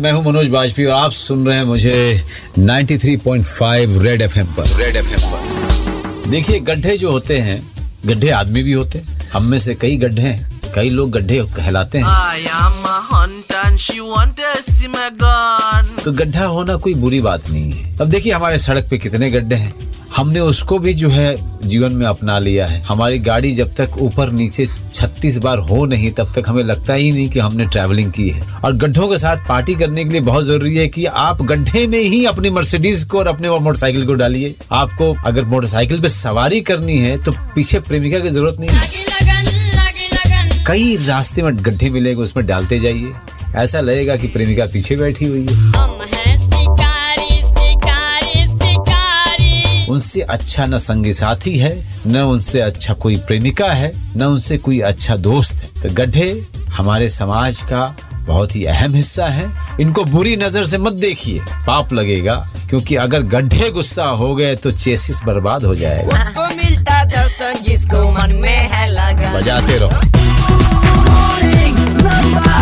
मैं हूं मनोज बाजपेयी और आप सुन रहे हैं मुझे 93.5 रेड एफएम पर। देखिए, गड्ढे जो होते हैं, गड्ढे आदमी भी होते हैं। हम में से कई गड्ढे हैं, कई लोग गड्ढे कहलाते हैं। तो गड्ढा होना कोई बुरी बात नहीं है। अब देखिए, हमारे सड़क पे कितने गड्ढे हैं, हमने उसको भी जो है जीवन में अपना लिया है। हमारी गाड़ी जब तक ऊपर नीचे 36 बार हो नहीं, तब तक हमें लगता ही नहीं कि हमने ट्रैवलिंग की है। और गड्ढों के साथ पार्टी करने के लिए बहुत जरूरी है कि आप गड्ढे में ही अपनी मर्सिडीज को और अपने मोटरसाइकिल को डालिए। आपको अगर मोटरसाइकिल पे सवारी करनी है तो पीछे प्रेमिका की जरूरत नहीं है। कई रास्ते में गड्ढे मिलेंगे, उसमें डालते जाइए, ऐसा लगेगा कि प्रेमिका पीछे बैठी हुई है। उनसे अच्छा न संगी साथी है, न उनसे अच्छा कोई प्रेमिका है, न उनसे कोई अच्छा दोस्त है। तो गड्ढे हमारे समाज का बहुत ही अहम हिस्सा है। इनको बुरी नजर से मत देखिए, पाप लगेगा, क्योंकि अगर गड्ढे गुस्सा हो गए तो चेसिस बर्बाद हो जाएगा। उसको मिलता दर्शन जिसको मन में है लगा। बजाते रहो।